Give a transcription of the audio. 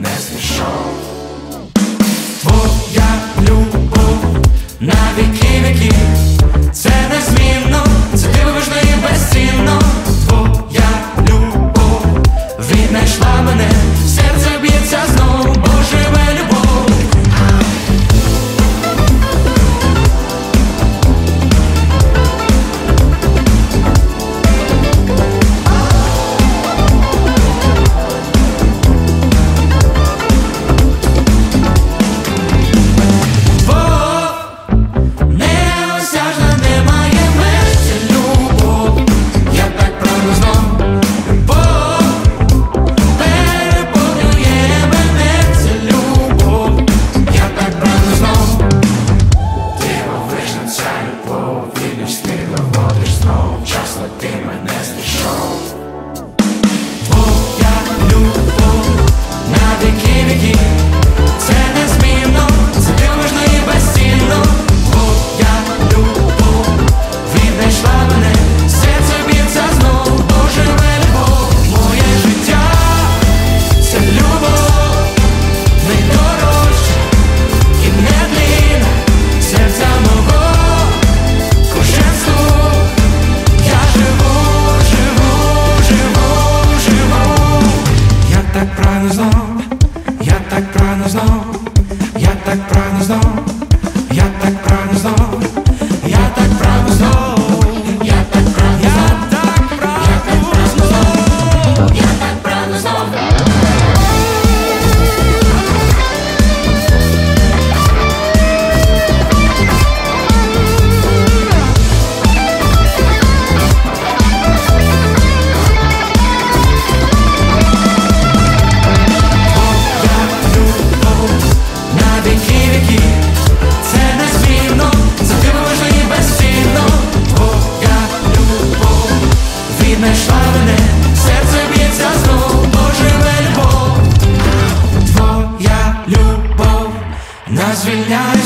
мене знайшов. Твоя любов на віки віків, це незмінно, це дивовижно і безцінно. Твоя любов віднайшла мене, серце б'ється знов, бо живе любов. Знайшла мене, серце б'ється знов, бо живе любов. Твоя любов нас звільняє.